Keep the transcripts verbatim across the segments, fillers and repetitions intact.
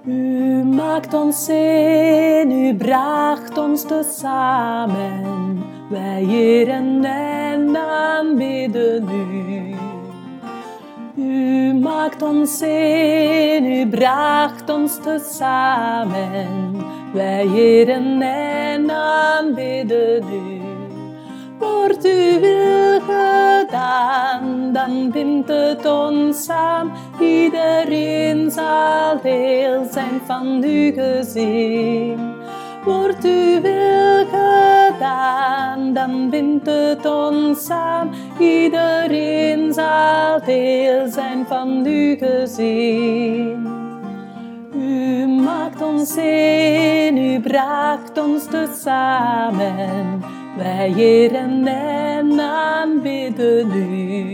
U maakt ons zin, u bracht ons tezamen. Wij eren en aanbidden u. U maakt ons zin, u bracht ons tezamen. Wij eren en aanbidden u. Wordt uw wil gedaan, dan bindt het ons samen. Iedereen zal deel zijn van uw gezin. Wordt uw wil gedaan, dan bindt het ons samen. Iedereen zal deel zijn van uw gezin. U maakt ons zin, u bracht ons tezamen. Wij eren en aanbidden u.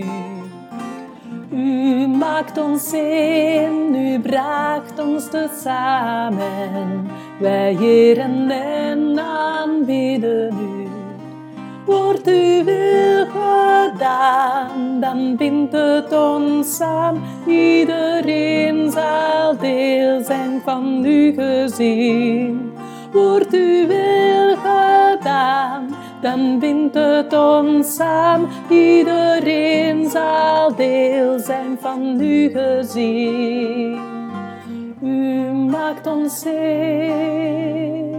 U maakt ons zin, u bracht ons tezamen. Wij eren en aanbidden u. Wordt uw wil gedaan, dan bindt het ons samen. Iedereen zal deel zijn van uw gezin. Wordt uw wil gedaan, dan bindt het ons samen. Iedereen zal deel zijn van uw gezin. U maakt ons zin.